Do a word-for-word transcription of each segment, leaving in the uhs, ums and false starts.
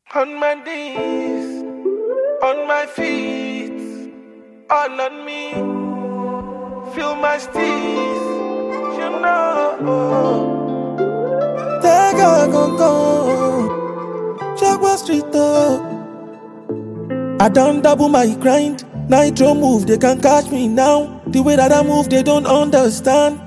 On my knees, on my feet, all on me. Feel my steez, you know. Take a gon' go. Check Wall Street though. I done double my grind. Nitro move, they can catch me now. The way that I move, they don't understand.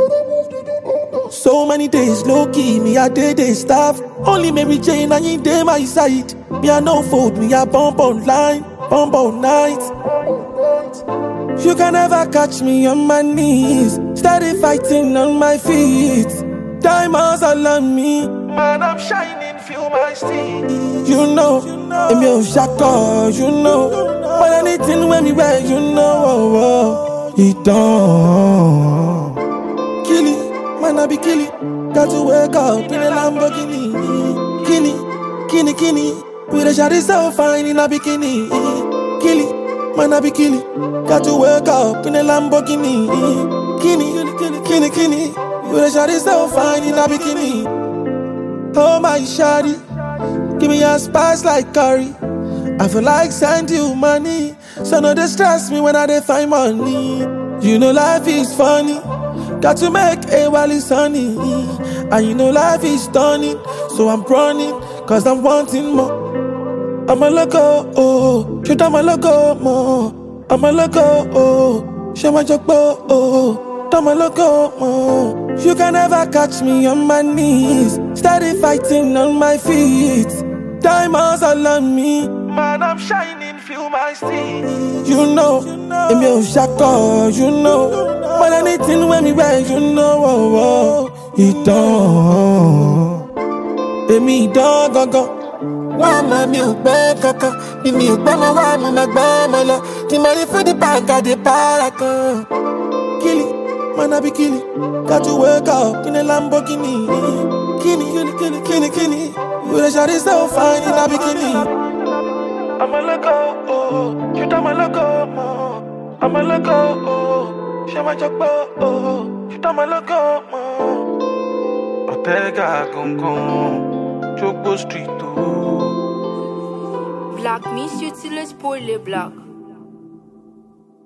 So many days low key, me a day day staff. Only Mary Jane and you day my side. Me a no fold, me a bump online, bump all night. You can never catch me on my knees. Steady fighting on my feet. Diamonds all on me. Man, I'm shining, feel my steez. You know, I'm your shaka, you know. But anything when me wear, you know. Oh, oh. It don't kill it, man, I be kill it. Got to wake up in a Lamborghini. Kini, kini, kini. With a shawty so fine in a bikini. Kill it, man, I be kill it. Got to wake up in a Lamborghini. Kini, kini, kini, kini. With a shawty so fine in a bikini. Oh my shawty, give me your spice like curry. I feel like send you money, so no distress me when I dey find money. You know life is funny, got to make a while it's sunny. And you know life is stunning, so I'm running, cause I'm wanting more. I'm a loco, oh, shoot I'm a loco, more. I'm a loco, oh, show my joke, oh. I'm a loco, oh. You can never catch me on my knees. Steady fighting on my feet. Diamonds all on me. Man, I'm shining, feel my steez. You know, I'm your shaka, you know. But anything when me wear, you know. Oh, oh. It don't. It me don't go go. Wama mi ò gbẹ́ kankan, bí mi ò gbẹ́ mọ́ wá mo máa gbẹ́ mọ́ lọ. Tí mo rí fún ní bàǹkà dé para kan. Kill it, man I be kill it. Got to wake up in a Lamborghini. Kini, kini, kini, kini, kini. With a shawty so fine in a bikini. I'm a loco, oh, you don't a loco, oh. I'm a loco, oh, show my joke, oh, you don't a loco, oh. Ortega con con, Choco Street, oh. Black, Miss Utile pour les blacks.